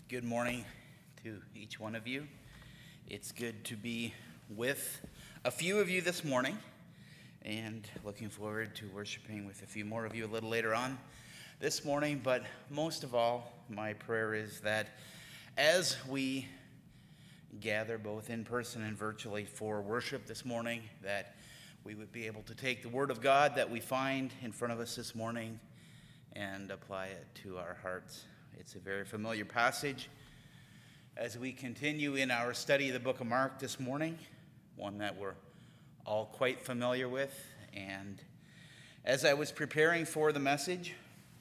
Good morning to each one of you. It's good to be with a few of you this morning, and looking forward to worshiping with a few more of you a little later on this morning. But most of all, my prayer is that as we gather both in person and virtually for worship this morning, that we would be able to take the Word of God that we find in front of us this morning and apply it to our hearts. It's a very familiar passage as we continue in our study of the book of Mark this morning, one that we're all quite familiar with. And as I was preparing for the message,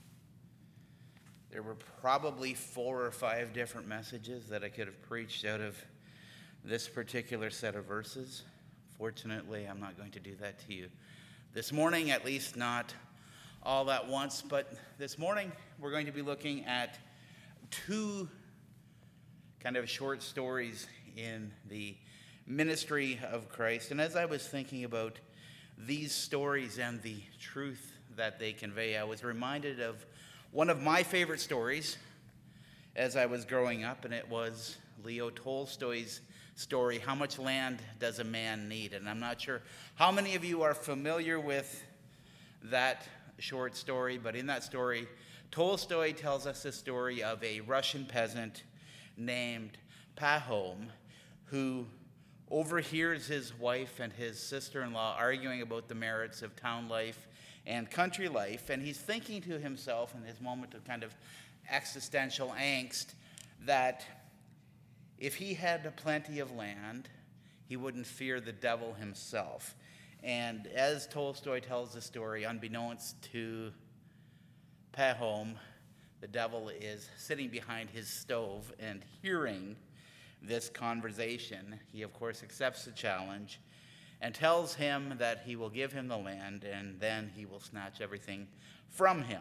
there were probably 4 or 5 different messages that I could have preached out of this particular set of verses. Fortunately, I'm not going to do that to you this morning, at least not all at once. But this morning, we're going to be looking at 2 kind of short stories in the ministry of Christ. And as I was thinking about these stories and the truth that they convey, I was reminded of one of my favorite stories as I was growing up, and it was Leo Tolstoy's story, How Much Land Does a Man Need? And I'm not sure how many of you are familiar with that short story, but in that story, Tolstoy tells us the story of a Russian peasant named Pahom who overhears his wife and his sister-in-law arguing about the merits of town life and country life, and he's thinking to himself in his moment of kind of existential angst that if he had plenty of land, he wouldn't fear the devil himself. And as Tolstoy tells the story, unbeknownst to Pahom, the devil is sitting behind his stove and hearing this conversation. He, of course, accepts the challenge and tells him that he will give him the land and then he will snatch everything from him.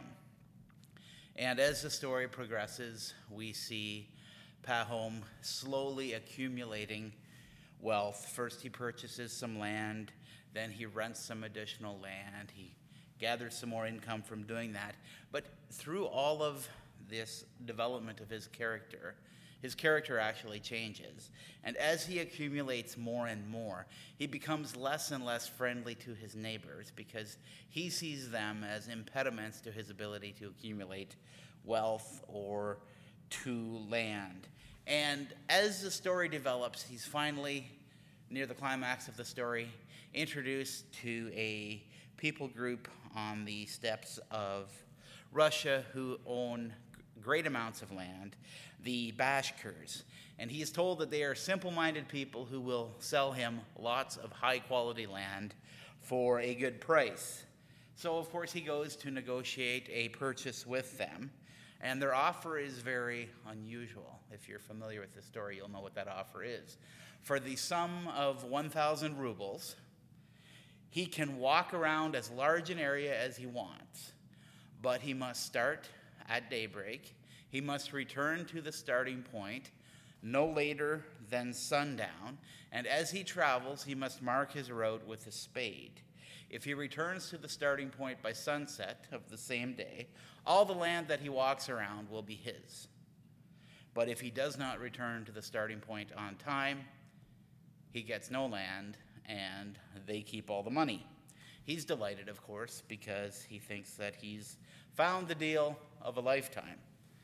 And as the story progresses, we see Pahom slowly accumulating wealth. First, he purchases some land, then he rents some additional land. He gathers some more income from doing that. But through all of this development of his character actually changes. And as he accumulates more and more, he becomes less and less friendly to his neighbors because he sees them as impediments to his ability to accumulate wealth or to land. And as the story develops, he's finally, near the climax of the story, introduced to a people group on the steppes of Russia who own great amounts of land, the Bashkirs. And he is told that they are simple-minded people who will sell him lots of high-quality land for a good price. So, of course, he goes to negotiate a purchase with them, and their offer is very unusual. If you're familiar with the story, you'll know what that offer is. For the sum of 1,000 rubles, he can walk around as large an area as he wants, but he must start at daybreak. He must return to the starting point no later than sundown, and as he travels, he must mark his route with a spade. If he returns to the starting point by sunset of the same day, all the land that he walks around will be his. But if he does not return to the starting point on time, he gets no land, and they keep all the money. He's delighted, of course, because he thinks that he's found the deal of a lifetime.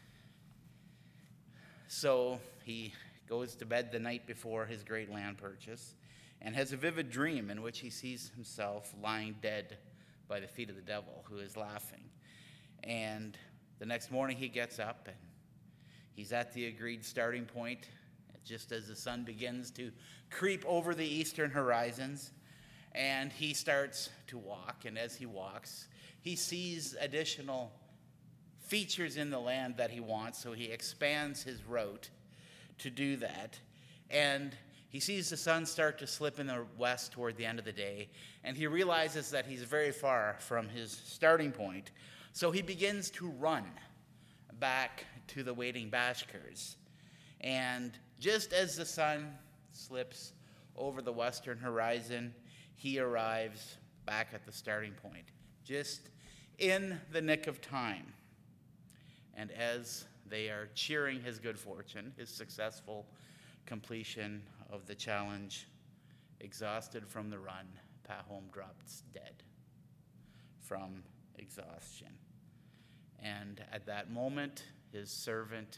So he goes to bed the night before his great land purchase and has a vivid dream in which he sees himself lying dead by the feet of the devil, who is laughing. And the next morning he gets up and he's at the agreed starting point just as the sun begins to creep over the eastern horizons, and he starts to walk. And as he walks, he sees additional features in the land that he wants, so he expands his route to do that. And he sees the sun start to slip in the west toward the end of the day, and he realizes that he's very far from his starting point. So he begins to run back to the waiting Bashkirs. And just as the sun slips over the western horizon, he arrives back at the starting point, just in the nick of time. And as they are cheering his good fortune, his successful completion of the challenge. Exhausted from the run, Pahom drops dead from exhaustion. And at that moment, his servant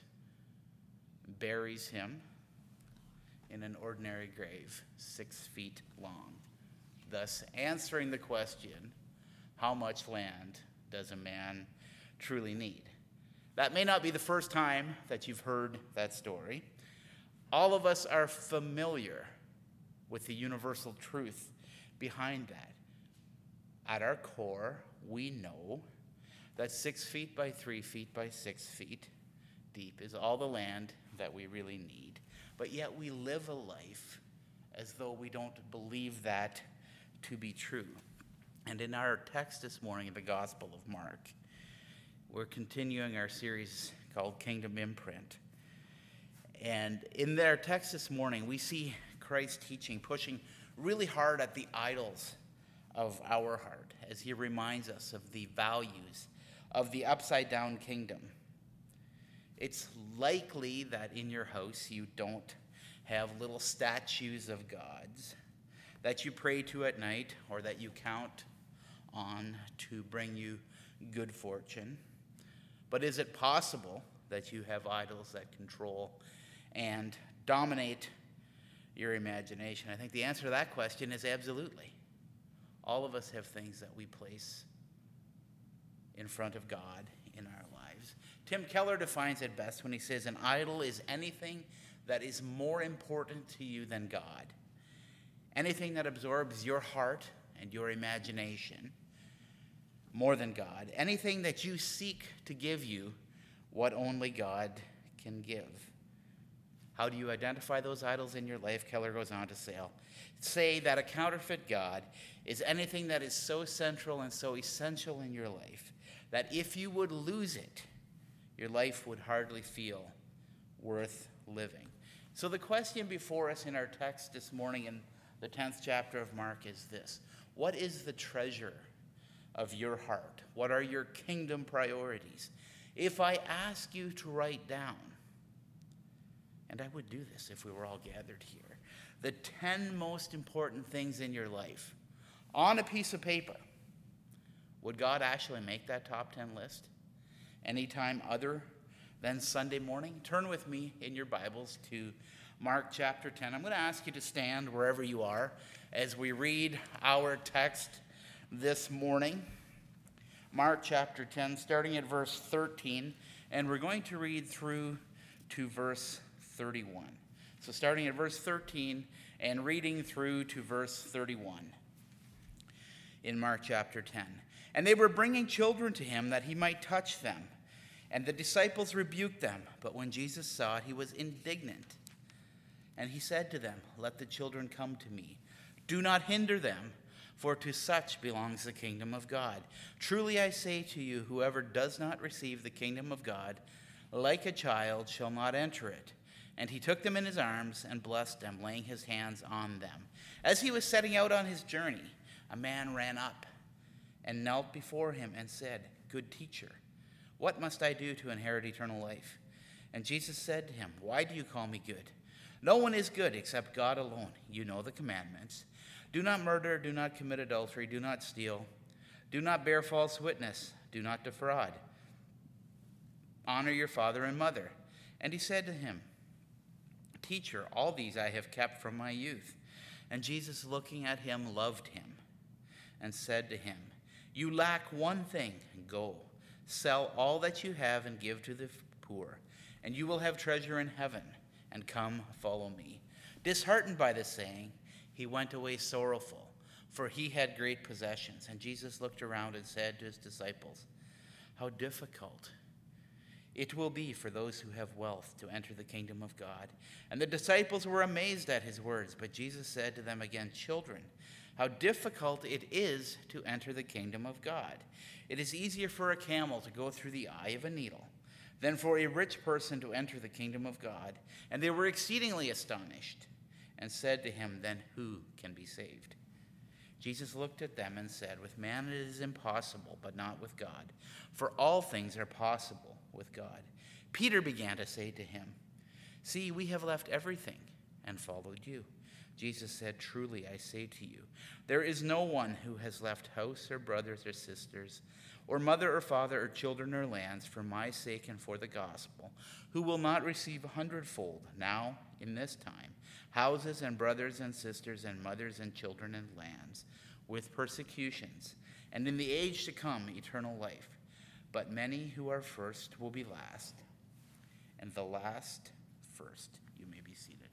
buries him in an ordinary grave, 6 feet long, thus answering the question, how much land does a man truly need? That may not be the first time that you've heard that story. All of us are familiar with the universal truth behind that. At our core, we know that 6 feet by 3 feet by 6 feet deep is all the land that we really need. But yet we live a life as though we don't believe that to be true. And in our text this morning in the Gospel of Mark, we're continuing our series called Kingdom Imprint. And in their text this morning, we see Christ teaching, pushing really hard at the idols of our heart as he reminds us of the values of the upside-down kingdom. It's likely that in your house you don't have little statues of gods that you pray to at night or that you count on to bring you good fortune. But is it possible that you have idols that control and dominate your imagination? I think the answer to that question is absolutely. All of us have things that we place in front of God in our lives. Tim Keller defines it best when he says, an idol is anything that is more important to you than God. Anything that absorbs your heart and your imagination more than God. Anything that you seek to give you what only God can give. How do you identify those idols in your life? Keller goes on to say that a counterfeit God is anything that is so central and so essential in your life that if you would lose it, your life would hardly feel worth living. So the question before us in our text this morning in the 10th chapter of Mark is this: what is the treasure of your heart? What are your kingdom priorities? If I ask you to write down, and I would do this if we were all gathered here, the 10 most important things in your life on a piece of paper, would God actually make that top 10 list anytime other than Sunday morning? Turn with me in your Bibles to Mark chapter 10. I'm going to ask you to stand wherever you are as we read our text this morning. Mark chapter 10, starting at verse 13, and we're going to read through to verse 31. So starting at verse 13 and reading through to verse 31 in Mark chapter 10. And they were bringing children to him that he might touch them. And the disciples rebuked them. But when Jesus saw it, he was indignant. And he said to them, let the children come to me. Do not hinder them, for to such belongs the kingdom of God. Truly I say to you, whoever does not receive the kingdom of God like a child shall not enter it. And he took them in his arms and blessed them, laying his hands on them. As he was setting out on his journey, a man ran up and knelt before him and said, good teacher, what must I do to inherit eternal life? And Jesus said to him, why do you call me good? No one is good except God alone. You know the commandments. Do not murder, do not commit adultery, do not steal, do not bear false witness, do not defraud. Honor your father and mother. And he said to him, teacher, all these I have kept from my youth. And Jesus, looking at him, loved him and said to him, you lack one thing. Go, sell all that you have and give to the poor, and you will have treasure in heaven. And come, follow me. Disheartened by this saying, he went away sorrowful, for he had great possessions. And Jesus looked around and said to his disciples, how difficult it will be for those who have wealth to enter the kingdom of God. And the disciples were amazed at his words. But Jesus said to them again, children, how difficult it is to enter the kingdom of God. It is easier for a camel to go through the eye of a needle than for a rich person to enter the kingdom of God. And they were exceedingly astonished and said to him, then who can be saved? Jesus looked at them and said, with man it is impossible, but not with God. For all things are possible with God. Peter began to say to him, "See, we have left everything and followed you." Jesus said, "Truly, I say to you, there is no one who has left house or brothers or sisters or mother or father or children or lands for my sake and for the gospel, who will not receive 100-fold now in this time, houses and brothers and sisters and mothers and children and lands, with persecutions, and in the age to come eternal life. But many who are first will be last, and the last first." You may be seated.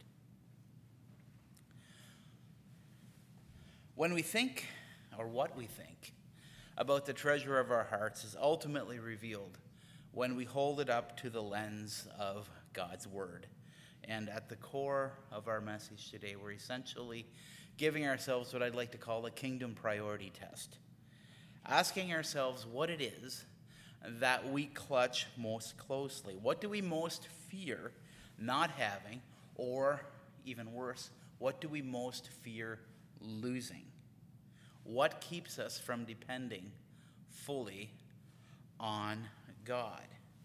When we think, or what we think, about the treasure of our hearts is ultimately revealed when we hold it up to the lens of God's Word. And at the core of our message today, we're essentially giving ourselves what I'd like to call a kingdom priority test, asking ourselves what it is that we clutch most closely. What do we most fear not having, or even worse, what do we most fear losing? What keeps us from depending fully on God?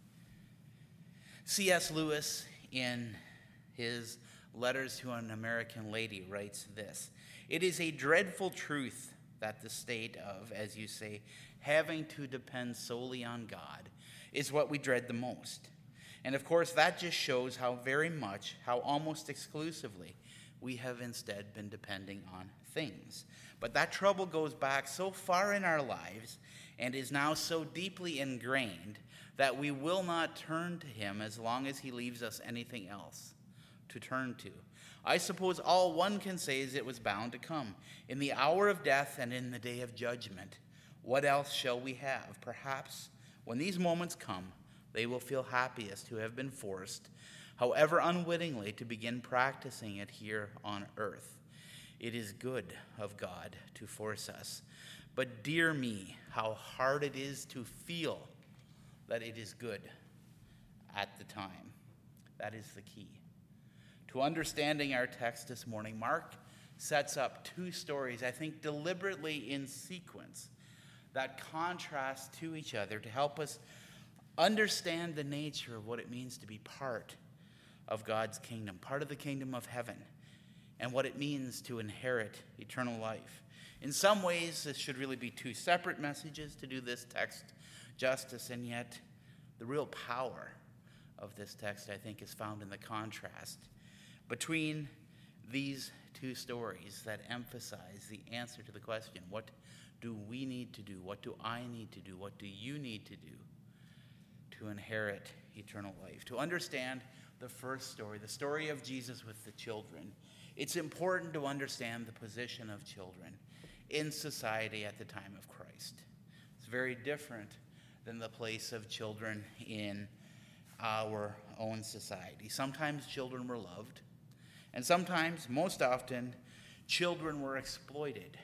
C.S. Lewis, in his Letters to an American Lady, writes this: "It is a dreadful truth that the state of, as you say, having to depend solely on God is what we dread the most. And of course, that just shows how very much, how almost exclusively, we have instead been depending on things. But that trouble goes back so far in our lives and is now so deeply ingrained that we will not turn to him as long as he leaves us anything else to turn to. I suppose all one can say is it was bound to come. In the hour of death and in the day of judgment, what else shall we have? Perhaps when these moments come, they will feel happiest who have been forced, however unwittingly, to begin practicing it here on earth. It is good of God to force us. But dear me, how hard it is to feel that it is good at the time. That is the key. To understanding our text this morning, Mark sets up two stories, I think deliberately in sequence, that contrast to each other to help us understand the nature of what it means to be part of God's kingdom, part of the kingdom of heaven, and what it means to inherit eternal life. In some ways, this should really be two separate messages to do this text justice, and yet the real power of this text, I think, is found in the contrast between these two stories that emphasize the answer to the question, what do we need to do? What do I need to do? What do you need to do to inherit eternal life? To understand the first story, the story of Jesus with the children, it's important to understand the position of children in society at the time of Christ. It's very different than the place of children in our own society. Sometimes children were loved, and sometimes, most often, children were exploited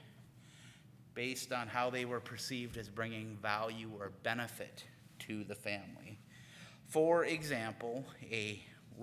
based on how they were perceived as bringing value or benefit to the family. For example, a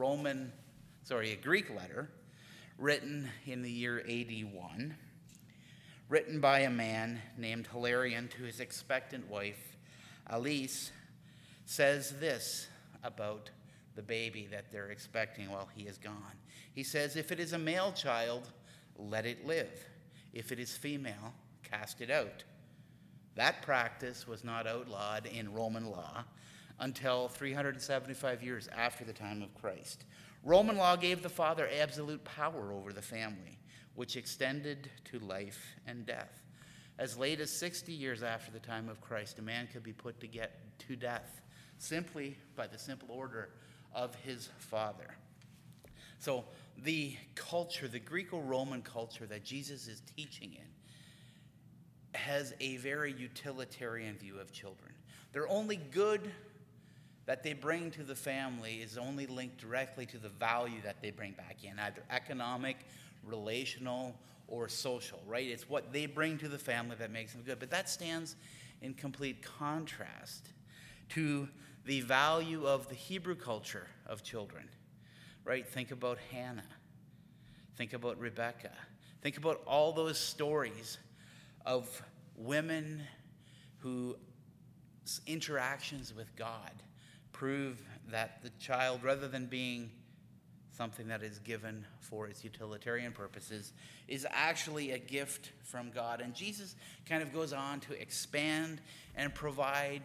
Greek letter written in the year AD 1, written by a man named Hilarion to his expectant wife, Alice, says this about the baby that they're expecting while he is gone. He says, "If it is a male child, let it live. If it is female, cast it out." That practice was not outlawed in Roman law until 375 years after the time of Christ. Roman law gave the father absolute power over the family, which extended to life and death. As late as 60 years after the time of Christ, a man could be put to death simply by the simple order of his father. So the culture, the Greco-Roman culture that Jesus is teaching in, has a very utilitarian view of children. They're only good that they bring to the family is only linked directly to the value that they bring back in, either economic, relational, or social, right? It's what they bring to the family that makes them good. But that stands in complete contrast to the value of the Hebrew culture of children, right? Think about Hannah. Think about Rebecca. Think about all those stories of women whose interactions with God prove that the child, rather than being something that is given for its utilitarian purposes, is actually a gift from God. And Jesus kind of goes on to expand and provide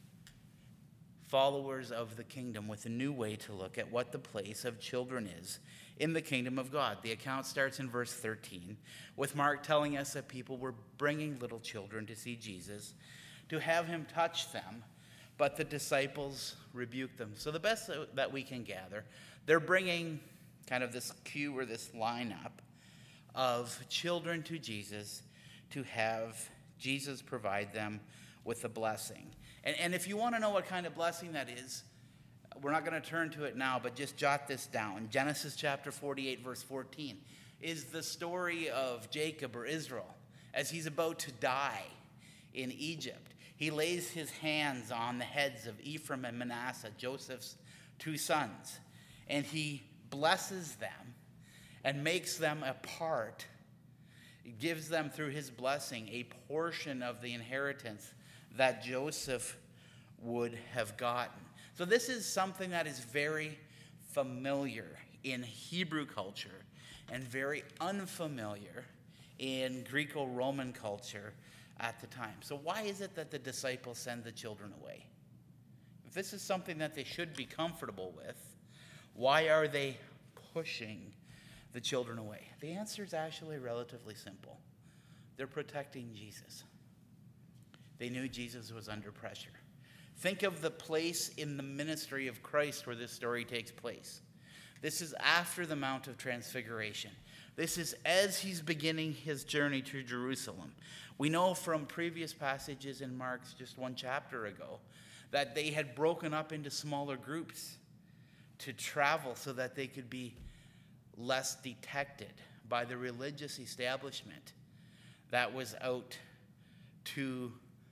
followers of the kingdom with a new way to look at what the place of children is in the kingdom of God. The account starts in verse 13 with Mark telling us that people were bringing little children to see Jesus, to have him touch them, but the disciples rebuked them. So the best that we can gather, they're bringing kind of this queue or this lineup of children to Jesus to have Jesus provide them with a blessing. And if you want to know what kind of blessing that is, we're not going to turn to it now, but just jot this down. Genesis chapter 48, verse 14, is the story of Jacob or Israel as he's about to die in Egypt. He lays his hands on the heads of Ephraim and Manasseh, Joseph's two sons, and he blesses them and makes them a part. He gives them through his blessing a portion of the inheritance that Joseph would have gotten. So this is something that is very familiar in Hebrew culture and very unfamiliar in Greco-Roman culture at the time. So why is it that the disciples send the children away? If this is something that they should be comfortable with, why are they pushing the children away? The answer is actually relatively simple. They're protecting Jesus. They knew Jesus was under pressure. Think of the place in the ministry of Christ where this story takes place. This is after the Mount of Transfiguration. This is as he's beginning his journey to Jerusalem. We know from previous passages in Mark's just one chapter ago that they had broken up into smaller groups to travel so that they could be less detected by the religious establishment that was out to,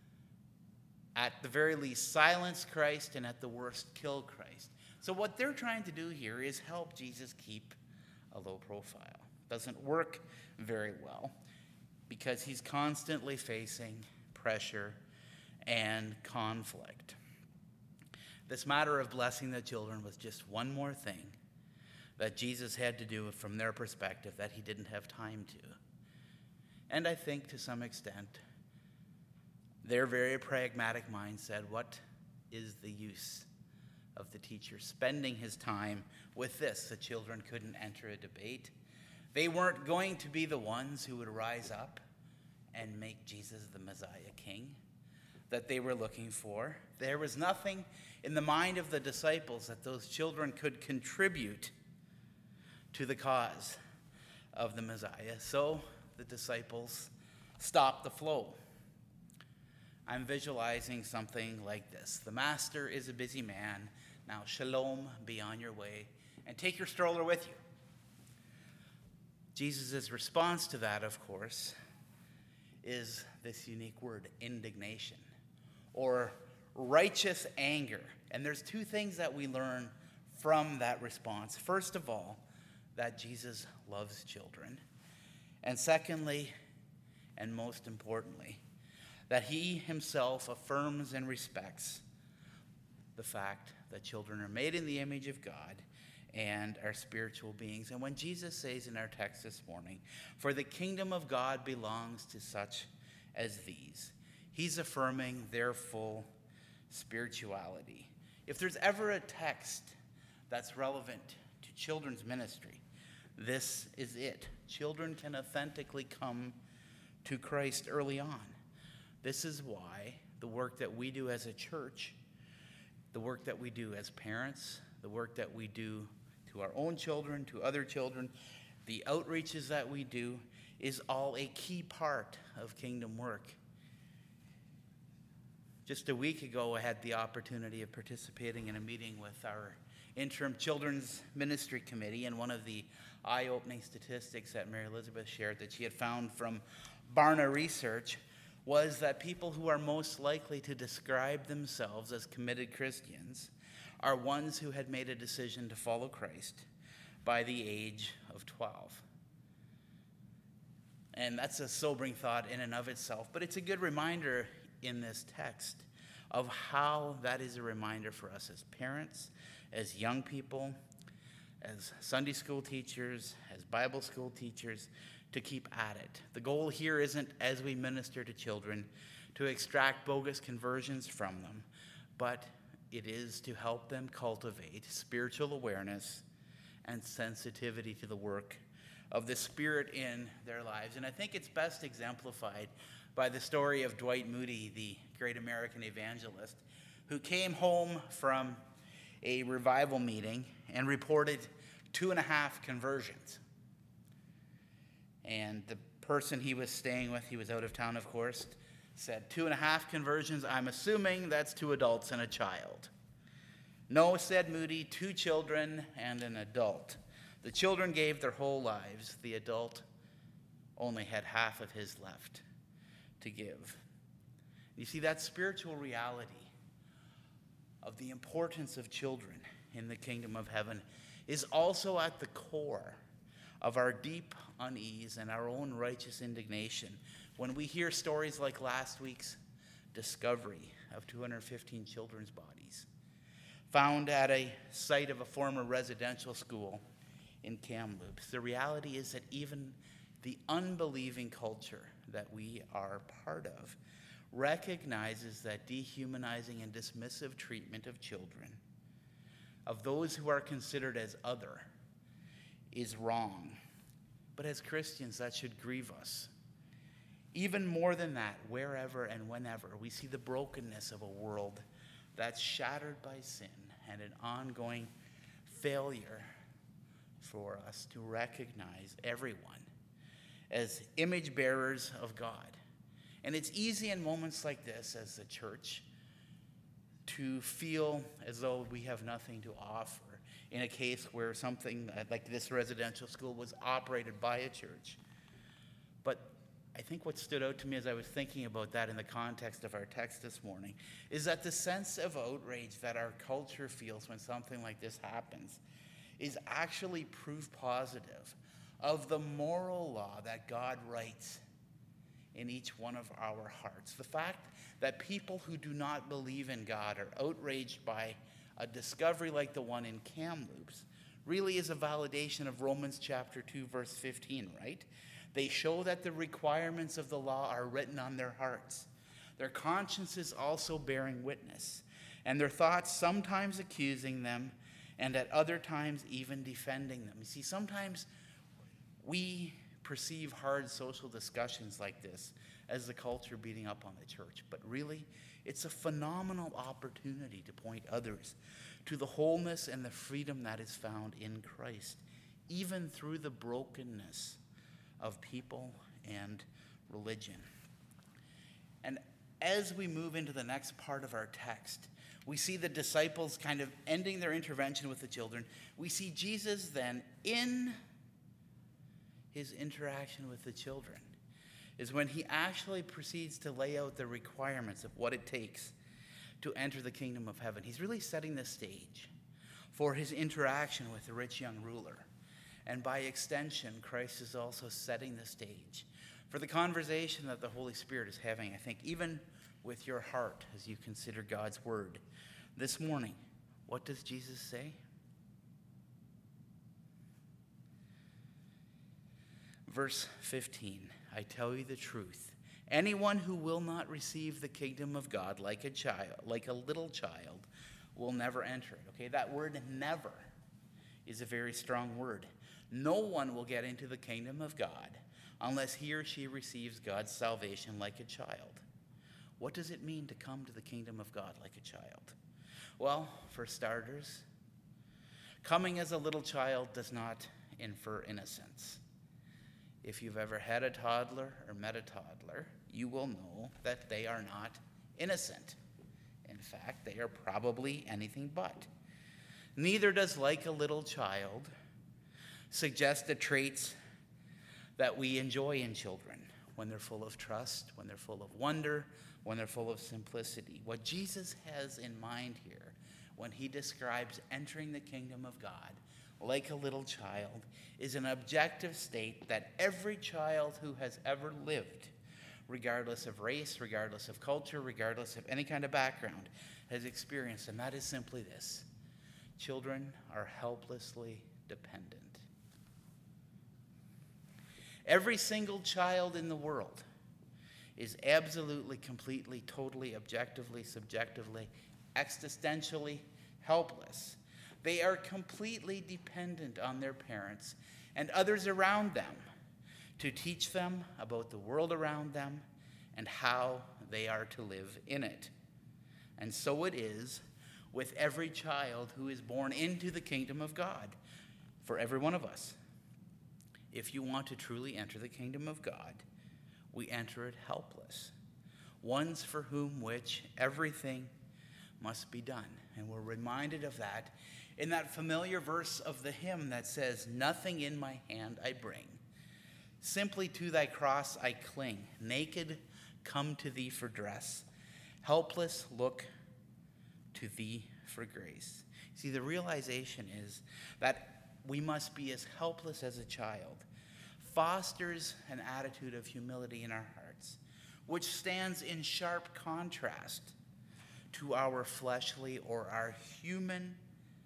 at the very least, silence Christ and at the worst, kill Christ. So what they're trying to do here is help Jesus keep a low profile. Doesn't work very well because he's constantly facing pressure and conflict. This matter of blessing the children was just one more thing that Jesus had to do from their perspective that he didn't have time to. And I think to some extent, their very pragmatic mind said, what is the use of the teacher spending his time with this? The children couldn't enter a debate. They weren't going to be the ones who would rise up and make Jesus the Messiah king that they were looking for. There was nothing in the mind of the disciples that those children could contribute to the cause of the Messiah. So the disciples stopped the flow. I'm visualizing something like this. The master is a busy man. Now shalom, be on your way, and take your stroller with you. Jesus' response to that, of course, is this unique word, indignation, or righteous anger. And there's two things that we learn from that response. First of all, that Jesus loves children. And secondly, and most importantly, that he himself affirms and respects the fact that children are made in the image of God and are spiritual beings. And when Jesus says in our text this morning, for the kingdom of God belongs to such as these, he's affirming their full spirituality. If there's ever a text that's relevant to children's ministry, this is it. Children can authentically come to Christ early on. This is why the work that we do as a church, the work that we do as parents, the work that we do to our own children, to other children, the outreaches that we do is all a key part of kingdom work. Just a week ago, I had the opportunity of participating in a meeting with our interim children's ministry committee, and one of the eye-opening statistics that Mary Elizabeth shared that she had found from Barna Research was that people who are most likely to describe themselves as committed Christians are ones who had made a decision to follow Christ by the age of 12. And that's a sobering thought in and of itself, but it's a good reminder in this text of how that is a reminder for us as parents, as young people, as Sunday school teachers, as Bible school teachers, to keep at it. The goal here isn't, as we minister to children, to extract bogus conversions from them, but it is to help them cultivate spiritual awareness and sensitivity to the work of the Spirit in their lives. And I think it's best exemplified by the story of Dwight Moody, the great American evangelist, who came home from a revival meeting and reported 2.5 conversions. And the person he was staying with, he was out of town, of course, said, 2.5 conversions, I'm assuming that's 2 adults and a child. No, said Moody, 2 children and an adult. The children gave their whole lives. The adult only had half of his left to give. You see, that spiritual reality of the importance of children in the kingdom of heaven is also at the core of our deep unease and our own righteous indignation when we hear stories like last week's discovery of 215 children's bodies found at a site of a former residential school in Kamloops. The reality is that even the unbelieving culture that we are part of recognizes that dehumanizing and dismissive treatment of children, of those who are considered as other, is wrong. But as Christians, that should grieve us. Even more than that, wherever and whenever we see the brokenness of a world that's shattered by sin and an ongoing failure for us to recognize everyone as image bearers of God. And it's easy in moments like this as the church to feel as though we have nothing to offer in a case where something like this residential school was operated by a church. But I think what stood out to me as I was thinking about that in the context of our text this morning is that the sense of outrage that our culture feels when something like this happens is actually proof positive of the moral law that God writes in each one of our hearts. The fact that people who do not believe in God are outraged by a discovery like the one in Kamloops really is a validation of Romans chapter 2, verse 15, right? They show that the requirements of the law are written on their hearts, their consciences also bearing witness, and their thoughts sometimes accusing them, and at other times even defending them. You see, sometimes we perceive hard social discussions like this as the culture beating up on the church, but really, it's a phenomenal opportunity to point others to the wholeness and the freedom that is found in Christ, even through the brokenness of people and religion. And as we move into the next part of our text, we see the disciples kind of ending their intervention with the children. We see Jesus then in his interaction with the children is when he actually proceeds to lay out the requirements of what it takes to enter the kingdom of heaven. He's really setting the stage for his interaction with the rich young ruler. And by extension, Christ is also setting the stage for the conversation that the Holy Spirit is having, I think, even with your heart as you consider God's word. This morning, what does Jesus say? Verse 15, I tell you the truth. Anyone who will not receive the kingdom of God like a child, like a little child, will never enter it. Okay, that word never is a very strong word. No one will get into the kingdom of God unless he or she receives God's salvation like a child. What does it mean to come to the kingdom of God like a child? Well, for starters, coming as a little child does not infer innocence. If you've ever had a toddler or met a toddler, you will know that they are not innocent. In fact, they are probably anything but. Neither does like a little child suggest the traits that we enjoy in children when they're full of trust, when they're full of wonder, when they're full of simplicity. What Jesus has in mind here when he describes entering the kingdom of God like a little child is an objective state that every child who has ever lived regardless of race, regardless of culture, regardless of any kind of background, has experienced, and that is simply this: children are helplessly dependent. Every single child in the world is absolutely, completely, totally, objectively, subjectively, existentially helpless. They are completely dependent on their parents and others around them to teach them about the world around them and how they are to live in it. And so it is with every child who is born into the kingdom of God, for every one of us. If you want to truly enter the kingdom of God, we enter it helpless, ones for whom which everything must be done. And we're reminded of that in that familiar verse of the hymn that says, "Nothing in my hand I bring, simply to thy cross I cling. Naked, come to thee for dress. Helpless, look to thee for grace." See, the realization is that we must be as helpless as a child fosters an attitude of humility in our hearts, which stands in sharp contrast to our fleshly or our human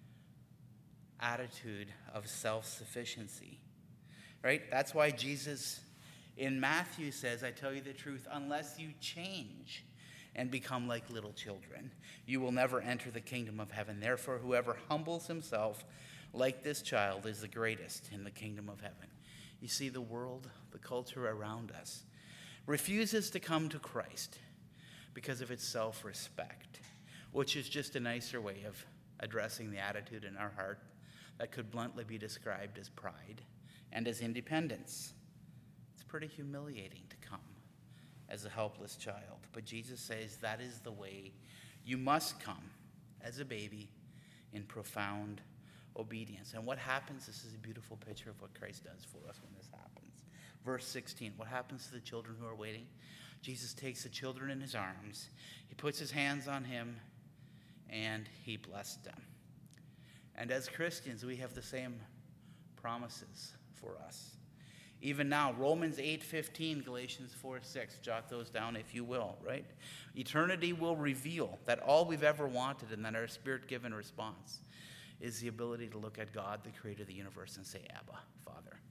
attitude of self-sufficiency. Right? That's why Jesus in Matthew says, "I tell you the truth, unless you change and become like little children, you will never enter the kingdom of heaven. Therefore, whoever humbles himself like this child is the greatest in the kingdom of heaven." You see, the world, the culture around us, refuses to come to Christ because of its self-respect, which is just a nicer way of addressing the attitude in our heart that could bluntly be described as pride and as independence. It's pretty humiliating to come as a helpless child, but Jesus says that is the way you must come as a baby in profound obedience. And what happens, this is a beautiful picture of what Christ does for us when this happens. Verse 16, what happens to the children who are waiting? Jesus takes the children in his arms, he puts his hands on him, and he blessed them. And as Christians, we have the same promises for us. Even now, Romans 8:15, Galatians 4:6, jot those down if you will, right? Eternity will reveal that all we've ever wanted and that our spirit-given response is the ability to look at God, the creator of the universe, and say, "Abba, Father."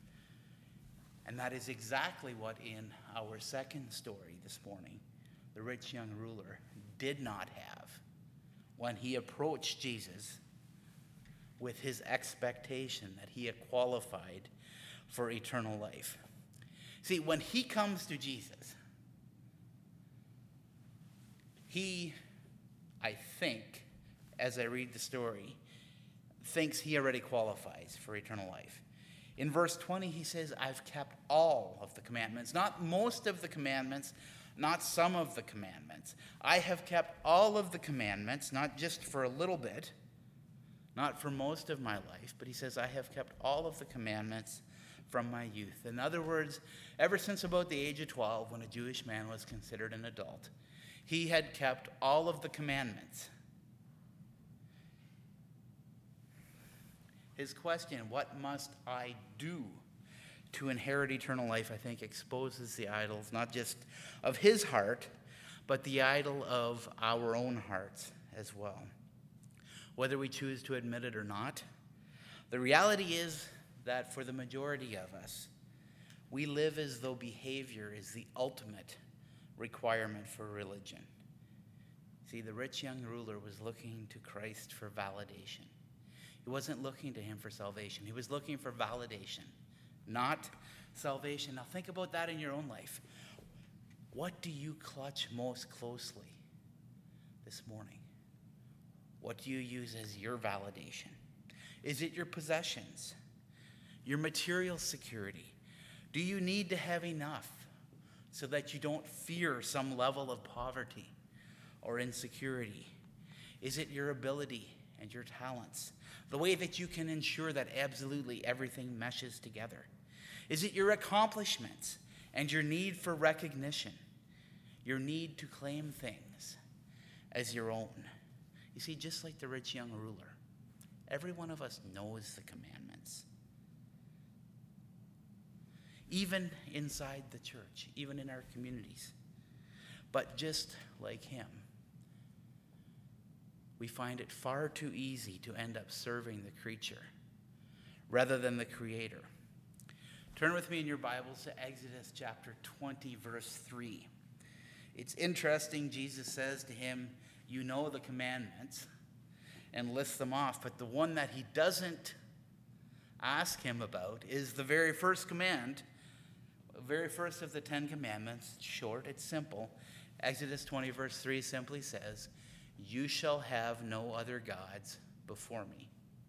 And that is exactly what in our second story this morning, the rich young ruler did not have when he approached Jesus with his expectation that he had qualified for eternal life. See, when he comes to Jesus, he, I think, as I read the story, thinks he already qualifies for eternal life. In verse 20, he says, "I've kept all of the commandments." Not most of the commandments, not some of the commandments. I have kept all of the commandments, not just for a little bit, not for most of my life, but he says, "I have kept all of the commandments from my youth." In other words, ever since about the age of 12, when a Jewish man was considered an adult, he had kept all of the commandments. His question, "What must I do to inherit eternal life?" I think exposes the idols, not just of his heart, but the idol of our own hearts as well. Whether we choose to admit it or not, the reality is that for the majority of us, we live as though behavior is the ultimate requirement for religion. See, the rich young ruler was looking to Christ for validation. He wasn't looking to him for salvation. He was looking for validation, not salvation. Now think about that in your own life. What do you clutch most closely this morning? What do you use as your validation? Is it your possessions? Your material security? Do you need to have enough so that you don't fear some level of poverty or insecurity? Is it your ability and your talents? The way that you can ensure that absolutely everything meshes together? Is it your accomplishments and your need for recognition? Your need to claim things as your own? You see, just like the rich young ruler, every one of us knows the commandments. even inside the church, even in our communities. But just like him, we find it far too easy to end up serving the creature rather than the Creator. Turn with me in your Bibles to Exodus chapter 20, verse 3. It's interesting, Jesus says to him, you know the commandments, and lists them off, but the one that he doesn't ask him about is the very first command, the very first of the 10 commandments. It's short, it's simple. Exodus 20, verse 3 simply says, you shall have no other gods before me.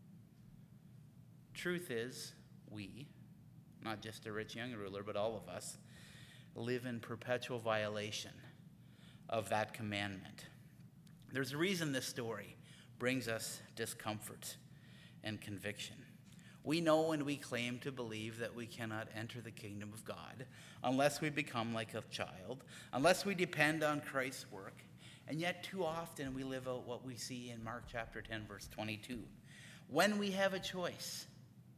Truth is, we, not just a rich young ruler, but all of us, live in perpetual violation of that commandment. There's a reason this story brings us discomfort and conviction. We know and we claim to believe that we cannot enter the kingdom of God unless we become like a child, unless we depend on Christ's work, and yet too often we live out what we see in Mark chapter 10, verse 22. When we have a choice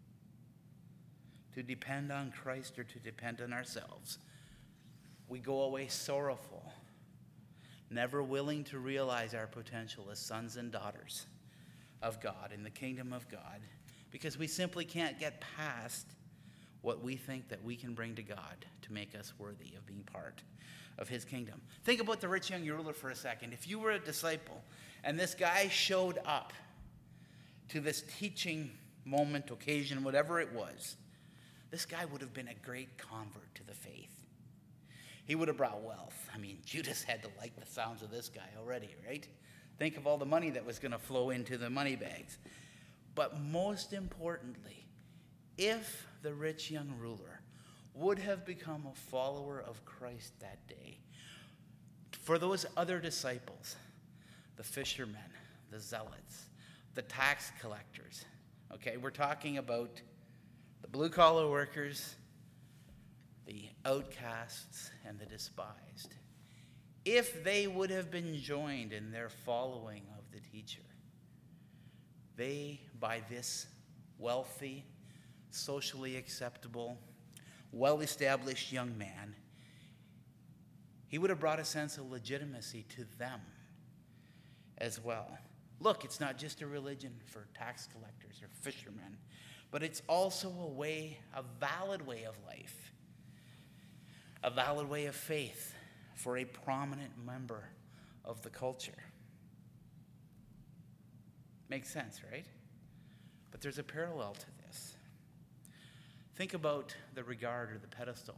to depend on Christ or to depend on ourselves, we go away sorrowful, never willing to realize our potential as sons and daughters of God in the kingdom of God, because we simply can't get past what we think that we can bring to God to make us worthy of being part of his kingdom. Think about the rich young ruler for a second. If you were a disciple and this guy showed up to this teaching moment, occasion, whatever it was, this guy would have been a great convert to the faith. He would have brought wealth. I mean, Judas had to like the sounds of this guy already, right? Think of all the money that was going to flow into the money bags. But most importantly, if the rich young ruler would have become a follower of Christ that day, for those other disciples, the fishermen, the zealots, the tax collectors, okay, we're talking about the blue-collar workers, the outcasts, and the despised. If they would have been joined in their following of the teacher, they, by this wealthy, socially acceptable, well-established young man, he would have brought a sense of legitimacy to them as well. Look, it's not just a religion for tax collectors or fishermen, but it's also a valid way of life, a valid way of faith for a prominent member of the culture. Makes sense, right? But there's a parallel to this. Think about the regard or the pedestal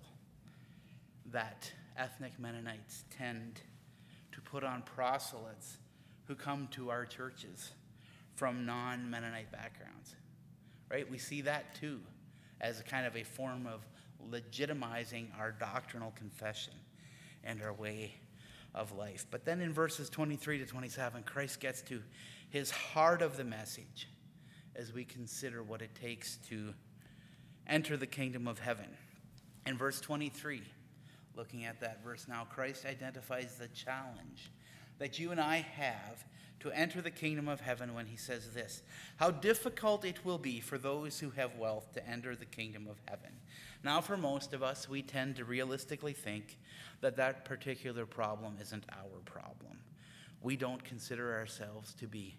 that ethnic Mennonites tend to put on proselytes who come to our churches from non-Mennonite backgrounds, right? We see that too as a kind of a form of legitimizing our doctrinal confession and our way of life. But then in verses 23 to 27, Christ gets to his heart of the message as we consider what it takes to enter the kingdom of heaven. In verse 23, looking at that verse now, Christ identifies the challenge that you and I have to enter the kingdom of heaven when he says this: how difficult it will be for those who have wealth to enter the kingdom of heaven. Now, for most of us, we tend to realistically think that that particular problem isn't our problem. We don't consider ourselves to be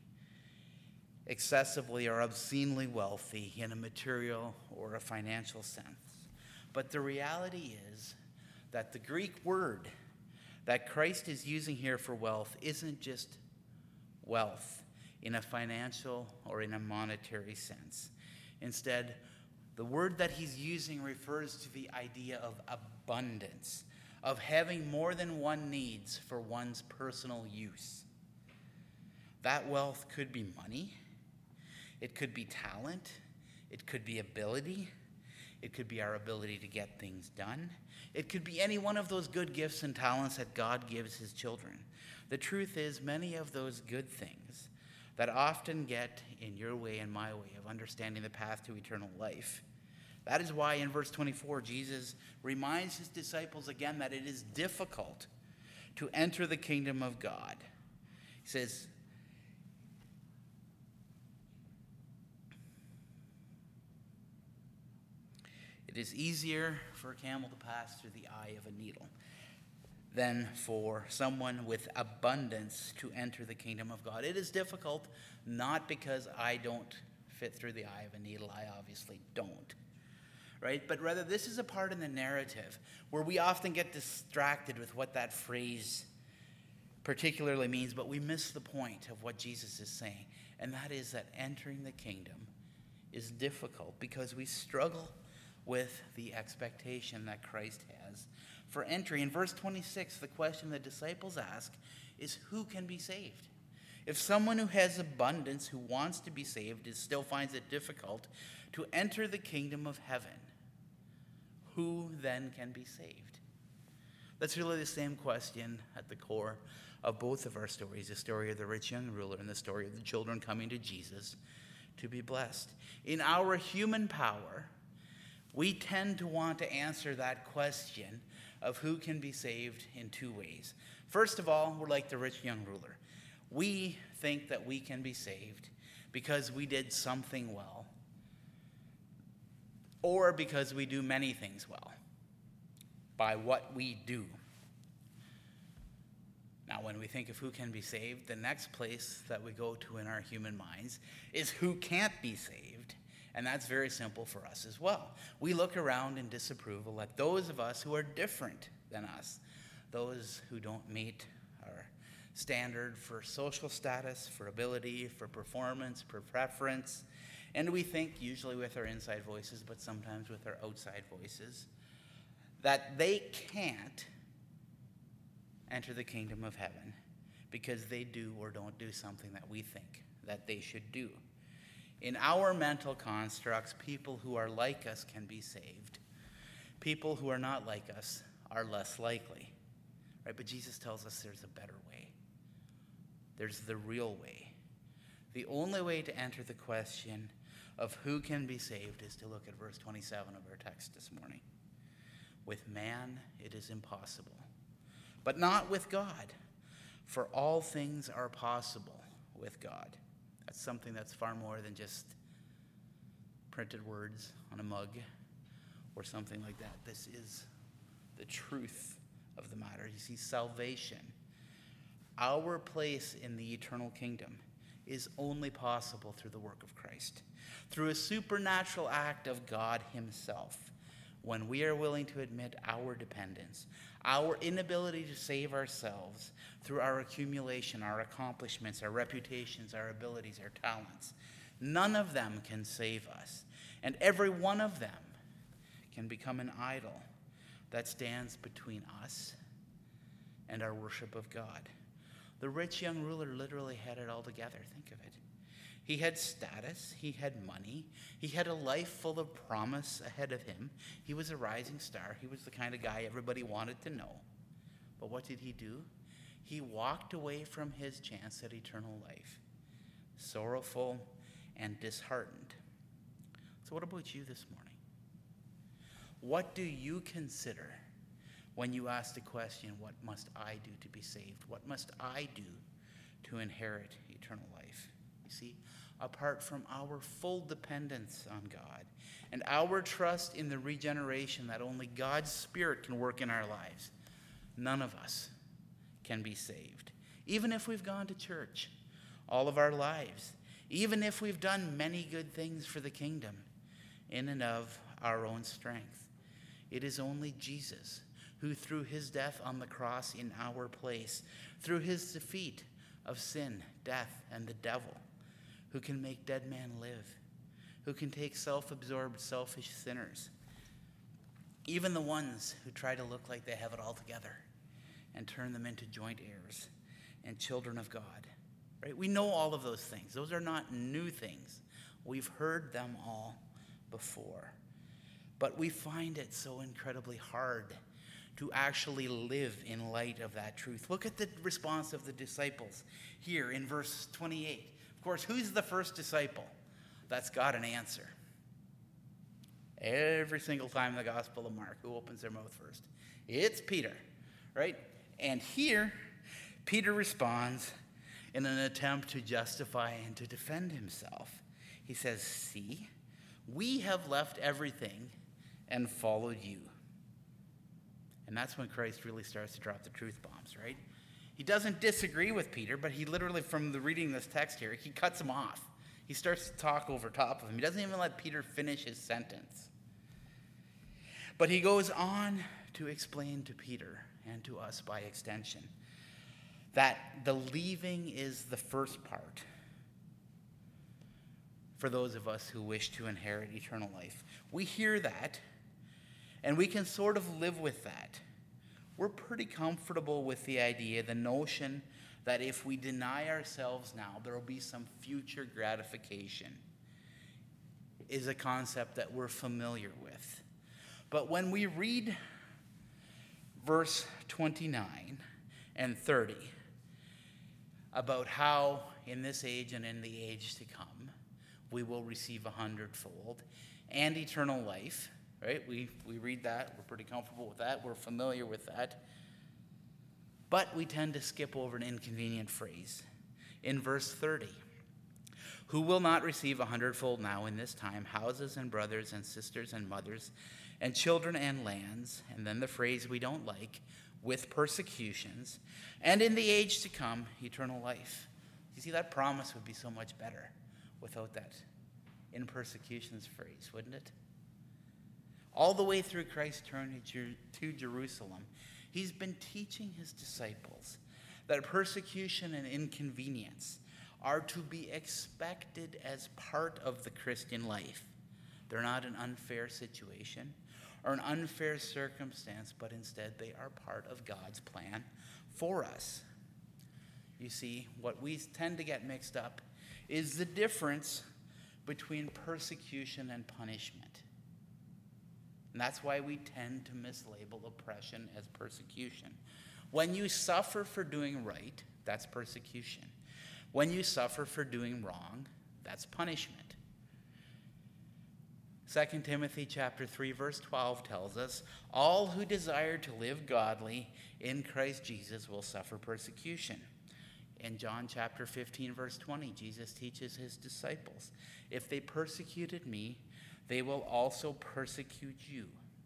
excessively or obscenely wealthy in a material or a financial sense. But the reality is that the Greek word that Christ is using here for wealth isn't just wealth in a financial or in a monetary sense. Instead, the word that he's using refers to the idea of abundance, of having more than one needs for one's personal use. That wealth could be money, it could be talent, it could be ability, it could be our ability to get things done. It could be any one of those good gifts and talents that God gives his children. The truth is, many of those good things that often get in your way and my way of understanding the path to eternal life. That is why in verse 24, Jesus reminds his disciples again that it is difficult to enter the kingdom of God. He says, It is easier for a camel to pass through the eye of a needle than for someone with abundance to enter the kingdom of God. It is difficult, not because I don't fit through the eye of a needle. I obviously don't. Right? But rather, this is a part in the narrative where we often get distracted with what that phrase particularly means, but we miss the point of what Jesus is saying. And that is that entering the kingdom is difficult because we struggle with the expectation that Christ has for entry. In verse 26, the question the disciples ask is, who can be saved? If someone who has abundance, who wants to be saved, still finds it difficult to enter the kingdom of heaven, who then can be saved? That's really the same question at the core of both of our stories, the story of the rich young ruler and the story of the children coming to Jesus to be blessed. In our human power, we tend to want to answer that question of who can be saved in two ways. First of all, we're like the rich young ruler. We think that we can be saved because we did something well, or because we do many things well, by what we do. Now, when we think of who can be saved, the next place that we go to in our human minds is who can't be saved. And that's very simple for us as well. We look around in disapproval at those of us who are different than us, those who don't meet our standard for social status, for ability, for performance, for preference. And we think, usually with our inside voices, but sometimes with our outside voices, that they can't enter the kingdom of heaven because they do or don't do something that we think that they should do. In our mental constructs, people who are like us can be saved. People who are not like us are less likely. Right? But Jesus tells us there's a better way. There's the real way. The only way to enter the question of who can be saved is to look at verse 27 of our text this morning. With man, it is impossible, but not with God, for all things are possible with God. That's something that's far more than just printed words on a mug or something like that. This is the truth of the matter. You see, salvation, our place in the eternal kingdom, is only possible through the work of Christ, through a supernatural act of God himself. When we are willing to admit our dependence, our inability to save ourselves through our accumulation, our accomplishments, our reputations, our abilities, our talents, none of them can save us. And every one of them can become an idol that stands between us and our worship of God. The rich young ruler literally had it all together. Think of it. He had status, he had money, he had a life full of promise ahead of him. He was a rising star. He was the kind of guy everybody wanted to know. But what did he do? He walked away from his chance at eternal life, sorrowful and disheartened. So what about you this morning? What do you consider when you ask the question, what must I do to be saved? What must I do to inherit eternal life? You see, apart from our full dependence on God and our trust in the regeneration that only God's Spirit can work in our lives, none of us can be saved. Even if we've gone to church all of our lives, even if we've done many good things for the kingdom in and of our own strength, it is only Jesus who, through his death on the cross in our place, through his defeat of sin, death, and the devil, who can make dead men live, who can take self-absorbed, selfish sinners, even the ones who try to look like they have it all together, and turn them into joint heirs and children of God. Right? We know all of those things. Those are not new things. We've heard them all before. But we find it so incredibly hard to actually live in light of that truth. Look at the response of the disciples here in verse 28. Of course, who's the first disciple that's got an answer? Every single time in the Gospel of Mark, who opens their mouth first? It's Peter, right? And here, Peter responds in an attempt to justify and to defend himself. He says, "See, we have left everything and followed you. And that's when Christ really starts to drop the truth bombs, right? He doesn't disagree with Peter, but he literally, from the reading this text here, he cuts him off. He starts to talk over top of him. He doesn't even let Peter finish his sentence. But he goes on to explain to Peter and to us by extension that the leaving is the first part for those of us who wish to inherit eternal life. We hear that, and we can sort of live with that. We're pretty comfortable with the idea, the notion that if we deny ourselves now, there will be some future gratification, is a concept that we're familiar with. But when we read verse 29 and 30 about how in this age and in the age to come, we will receive 100-fold and eternal life, right? We read that. We're pretty comfortable with that. We're familiar with that. But we tend to skip over an inconvenient phrase in verse 30. Who will not receive 100-fold now in this time, houses and brothers and sisters and mothers and children and lands, and then the phrase we don't like, with persecutions, and in the age to come, eternal life. You see, that promise would be so much better without that in persecutions phrase, wouldn't it? All the way through Christ's journey to Jerusalem, he's been teaching his disciples that persecution and inconvenience are to be expected as part of the Christian life. They're not an unfair situation or an unfair circumstance, but instead they are part of God's plan for us. You see, what we tend to get mixed up is the difference between persecution and punishment. And that's why we tend to mislabel oppression as persecution. When you suffer for doing right, that's persecution. When you suffer for doing wrong, that's punishment. 2 Timothy chapter 3, verse 12 tells us, all who desire to live godly in Christ Jesus will suffer persecution. In John chapter 15, verse 20, Jesus teaches his disciples, if they persecuted me, they will also persecute you.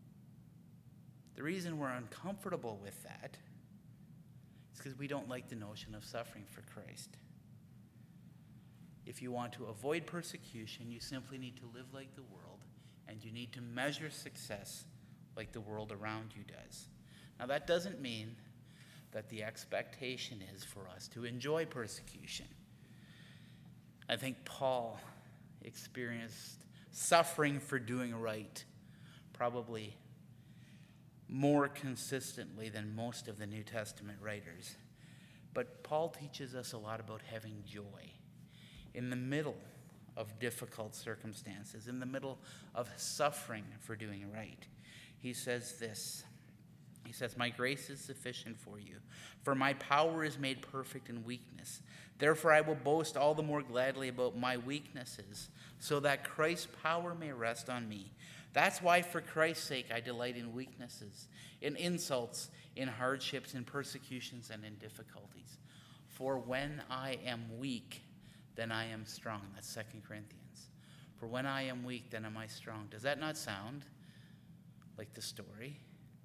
The reason we're uncomfortable with that is because we don't like the notion of suffering for Christ. If you want to avoid persecution, you simply need to live like the world, and you need to measure success like the world around you does. Now, that doesn't mean that the expectation is for us to enjoy persecution. I think Paul experienced suffering for doing right probably more consistently than most of the New Testament writers. But Paul teaches us a lot about having joy in the middle of difficult circumstances, in the middle of suffering for doing right. He says this. He says, my grace is sufficient for you, for my power is made perfect in weakness. Therefore I will boast all the more gladly about my weaknesses, so that Christ's power may rest on me. That's why for Christ's sake I delight in weaknesses, in insults, in hardships, in persecutions, and in difficulties. For when I am weak, then I am strong. That's 2 Corinthians. For when I am weak, then am I strong. Does that not sound like the story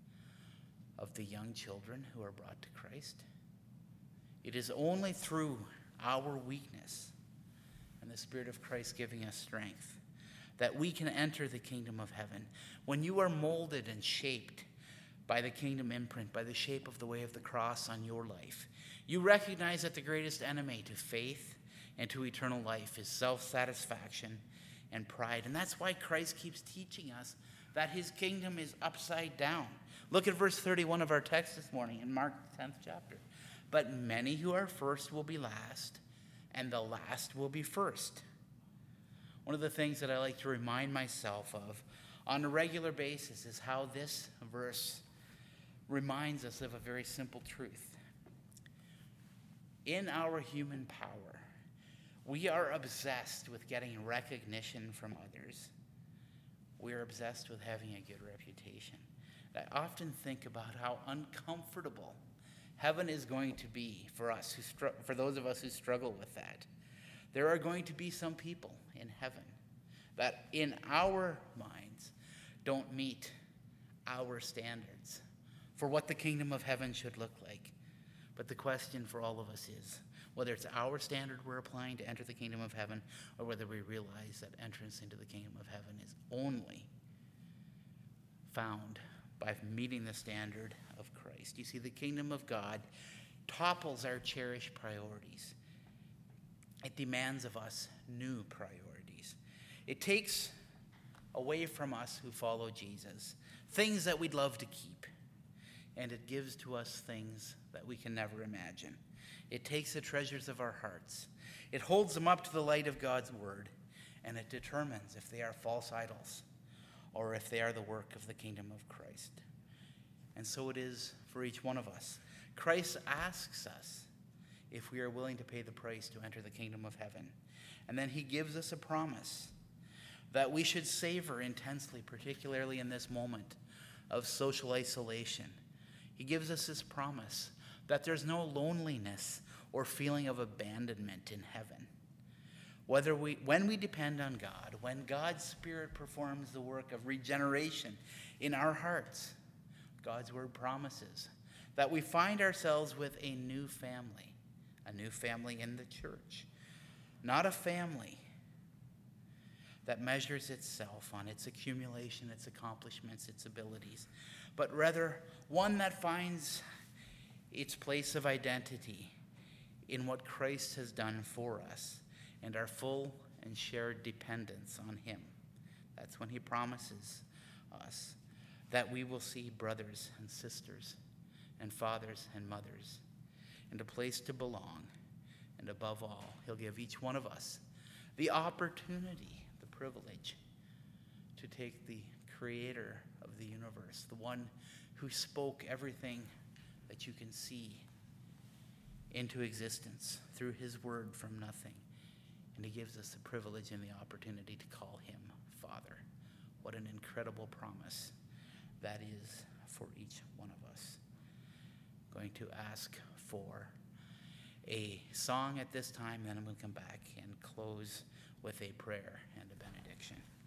of the young children who are brought to Christ? It is only through our weakness and the Spirit of Christ giving us strength that we can enter the kingdom of heaven. When you are molded and shaped by the kingdom imprint, by the shape of the way of the cross on your life, you recognize that the greatest enemy to faith and to eternal life is self-satisfaction and pride. And that's why Christ keeps teaching us that his kingdom is upside down. Look at verse 31 of our text this morning in Mark 10th chapter. But many who are first will be last, and the last will be first. One of the things that I like to remind myself of on a regular basis is how this verse reminds us of a very simple truth. In our human power, we are obsessed with getting recognition from others. We are obsessed with having a good reputation. I often think about how uncomfortable heaven is going to be for us, for those of us who struggle with that. There are going to be some people in heaven that in our minds don't meet our standards for what the kingdom of heaven should look like. But the question for all of us is, whether it's our standard we're applying to enter the kingdom of heaven, or whether we realize that entrance into the kingdom of heaven is only found by meeting the standard of Christ. You see, the kingdom of God topples our cherished priorities. It demands of us new priorities. It takes away from us who follow Jesus things that we'd love to keep, and it gives to us things that we can never imagine. It takes the treasures of our hearts. It holds them up to the light of God's word, and it determines if they are false idols or if they are the work of the kingdom of Christ. And so it is for each one of us. Christ asks us if we are willing to pay the price to enter the kingdom of heaven. And then he gives us a promise that we should savor intensely, particularly in this moment of social isolation. He gives us this promise that there's no loneliness or feeling of abandonment in heaven. When we depend on God, when God's Spirit performs the work of regeneration in our hearts, God's word promises that we find ourselves with a new family in the church. Not a family that measures itself on its accumulation, its accomplishments, its abilities, but rather one that finds its place of identity in what Christ has done for us and our full and shared dependence on him. That's when he promises us that we will see brothers and sisters and fathers and mothers and a place to belong. And above all, he'll give each one of us the opportunity, the privilege to take the creator of the universe, the one who spoke everything that you can see into existence through his word from nothing. And he gives us the privilege and the opportunity to call him Father. What an incredible promise that is for each one of us. I'm going to ask for a song at this time, then I'm going to come back and close with a prayer and a benediction.